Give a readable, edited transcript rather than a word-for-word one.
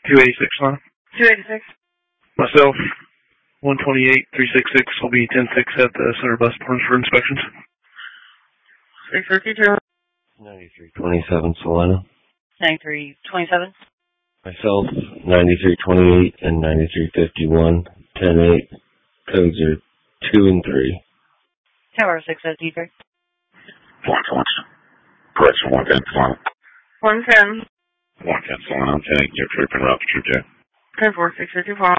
286, Lana. 286. Myself, 128-366. I'll be 10-6 at the center bus barns for inspections. 652. 9327 Solana. 9327. Myself, 9328 and 9351. 10-8. Codes are 2 and 3. Tower 6 at D3. Correction 110 Solana. 110. 110 Solana. 10-8. You're trooper up, Troop J. 10-4, 652.